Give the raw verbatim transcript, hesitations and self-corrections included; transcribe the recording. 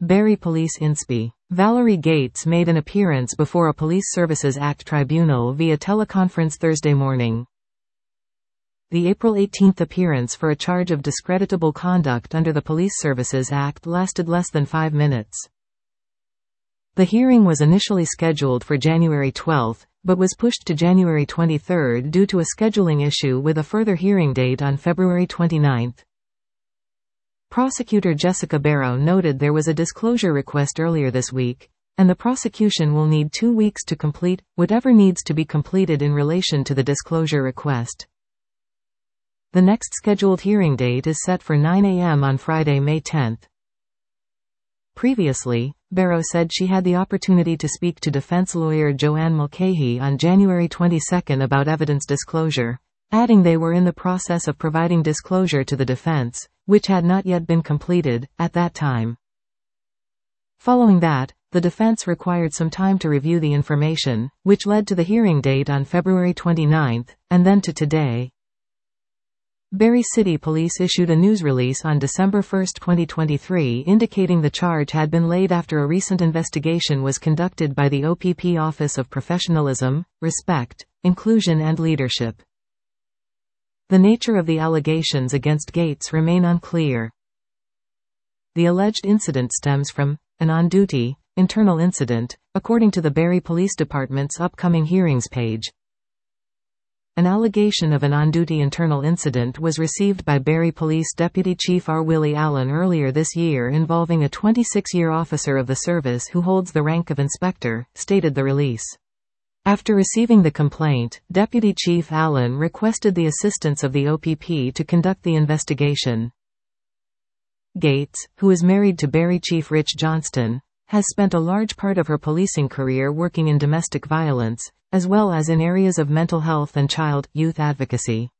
Barrie Police Inspi. Valerie Gates made an appearance before a Police Services Act tribunal via teleconference Thursday morning. The April eighteenth appearance for a charge of discreditable conduct under the Police Services Act lasted less than five minutes. The hearing was initially scheduled for January twelfth, but was pushed to January twenty-third due to a scheduling issue with a further hearing date on February twenty-ninth. Prosecutor Jessica Barrow noted there was a disclosure request earlier this week, and the prosecution will need two weeks to complete whatever needs to be completed in relation to the disclosure request. The next scheduled hearing date is set for nine a m on Friday, May tenth. Previously, Barrow said she had the opportunity to speak to defense lawyer Joanne Mulcahy on January twenty-second about evidence disclosure, adding they were in the process of providing disclosure to the defense, which had not yet been completed at that time. Following that, the defense required some time to review the information, which led to the hearing date on February twenty-ninth, and then to today. Barrie City Police issued a news release on December first, twenty twenty-three indicating the charge had been laid after a recent investigation was conducted by the O P P Office of Professionalism, Respect, Inclusion and Leadership. The nature of the allegations against Gates remain unclear. The alleged incident stems from an on-duty, internal incident, according to the Barrie Police Department's upcoming hearings page. An allegation of an on-duty internal incident was received by Barrie Police Deputy Chief R. Willie Allen earlier this year involving a twenty-six-year officer of the service who holds the rank of inspector, stated the release. After receiving the complaint, Deputy Chief Allen requested the assistance of the O P P to conduct the investigation. Gates, who is married to Barrie Chief Rich Johnston, has spent a large part of her policing career working in domestic violence, as well as in areas of mental health and child, youth advocacy.